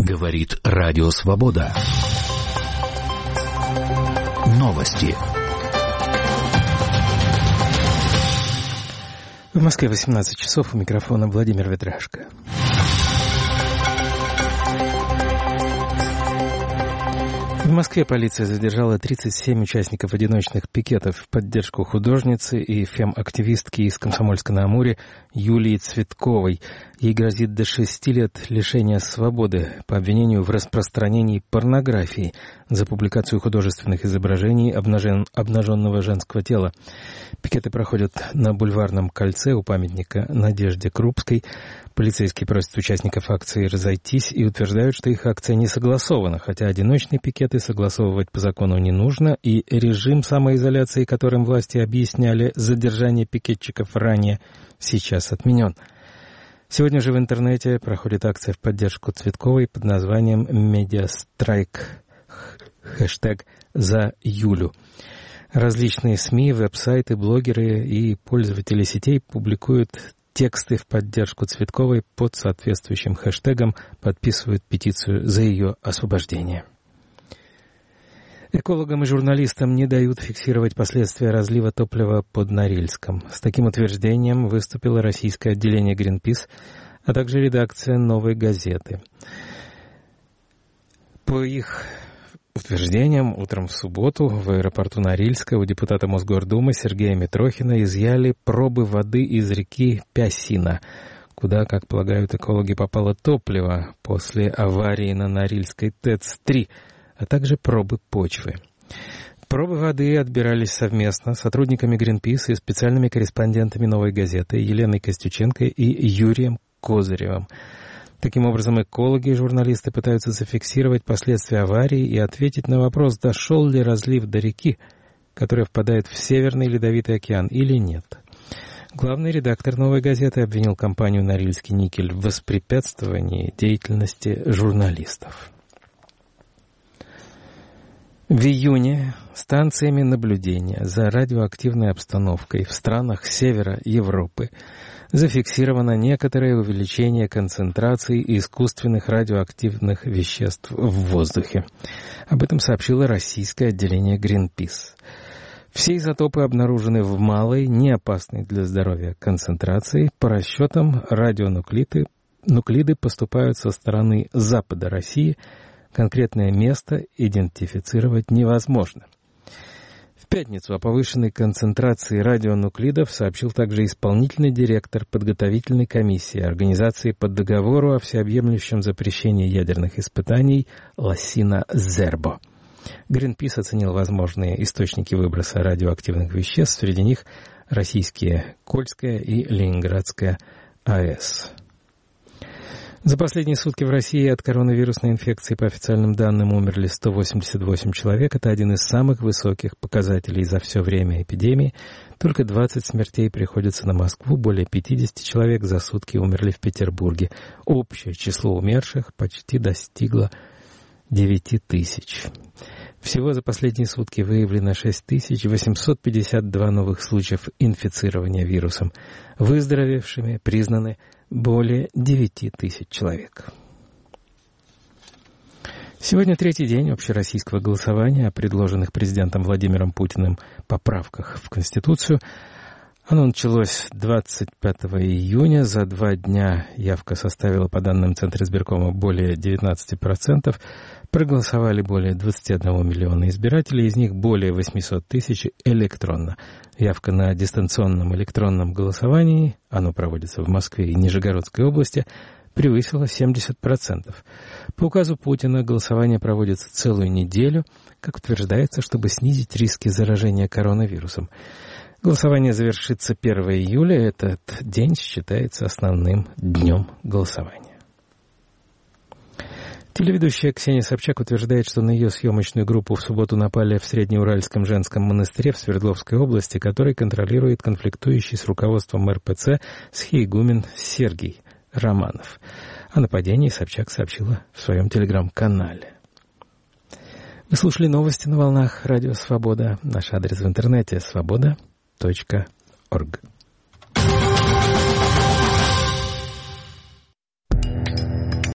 Говорит Радио Свобода. Новости. В Москве 18 часов, у микрофона Владимир Ветряшко. В Москве полиция задержала 37 участников одиночных пикетов в поддержку художницы и фем-активистки из Комсомольска-на-Амуре Юлии Цветковой. Ей грозит до 6 лет лишения свободы по обвинению в распространении порнографии за публикацию художественных изображений обнаженного женского тела. Пикеты проходят на Бульварном кольце у памятника Надежде Крупской. Полицейские просят участников акции разойтись и утверждают, что их акция не согласована, хотя одиночные пикеты согласовывать по закону не нужно, и режим самоизоляции, которым власти объясняли задержание пикетчиков ранее, сейчас отменен. Сегодня же в интернете проходит акция в поддержку Цветковой под названием «Медиастрайк», хэштег «За Юлю». Различные СМИ, веб-сайты, блогеры и пользователи сетей публикуют тексты в поддержку Цветковой под соответствующим хэштегом, подписывают петицию за ее освобождение. Экологам и журналистам не дают фиксировать последствия разлива топлива под Норильском. С таким утверждением выступило российское отделение Greenpeace, а также редакция «Новой газеты». По их утверждениям, утром в субботу в аэропорту Норильска у депутата Мосгордумы Сергея Митрохина изъяли пробы воды из реки Пясина, куда, как полагают экологи, попало топливо после аварии на Норильской ТЭЦ-3, а также пробы почвы. Пробы воды отбирались совместно сотрудниками Greenpeace и специальными корреспондентами «Новой газеты» Еленой Костюченко и Юрием Козыревым. Таким образом, экологи и журналисты пытаются зафиксировать последствия аварии и ответить на вопрос, дошел ли разлив до реки, которая впадает в Северный Ледовитый океан, или нет. Главный редактор «Новой газеты» обвинил компанию «Норильский никель» в воспрепятствовании деятельности журналистов. В июне станциями наблюдения за радиоактивной обстановкой в странах севера Европы зафиксировано некоторое увеличение концентрации искусственных радиоактивных веществ в воздухе. Об этом сообщило российское отделение Greenpeace. Все изотопы обнаружены в малой, неопасной для здоровья концентрации. По расчетам, радионуклиды поступают со стороны запада России. Конкретное место идентифицировать невозможно. В пятницу о повышенной концентрации радионуклидов сообщил также исполнительный директор подготовительной комиссии Организации по договору о всеобъемлющем запрещении ядерных испытаний Лассина Зербо. Greenpeace оценил возможные источники выброса радиоактивных веществ, среди них российские Кольская и Ленинградская АЭС. За последние сутки в России от коронавирусной инфекции, по официальным данным, умерли 188 человек. Это один из самых высоких показателей за все время эпидемии. Только 20 смертей приходится на Москву. Более 50 человек за сутки умерли в Петербурге. Общее число умерших почти достигло 9 тысяч. Всего за последние сутки выявлено 6852 новых случаев инфицирования вирусом. Выздоровевшими признаны более 9 тысяч человек. Сегодня третий день общероссийского голосования о предложенных президентом Владимиром Путиным поправках в Конституцию. Оно началось 25 июня. За 2 дня явка составила, по данным Центра избиркома, более 19%. Проголосовали более 21 миллиона избирателей, из них более 800 тысяч электронно. Явка на дистанционном электронном голосовании, оно проводится в Москве и Нижегородской области, превысила 70%. По указу Путина голосование проводится целую неделю, как утверждается, чтобы снизить риски заражения коронавирусом. Голосование завершится 1 июля. Этот день считается основным днем голосования. Телеведущая Ксения Собчак утверждает, что на ее съемочную группу в субботу напали в Среднеуральском женском монастыре в Свердловской области, который контролирует конфликтующий с руководством РПЦ схиегумен Сергий Романов. О нападении Собчак сообщила в своем телеграм-канале. Вы слушали новости на волнах Радио Свобода. Наш адрес в интернете — свобода.орг.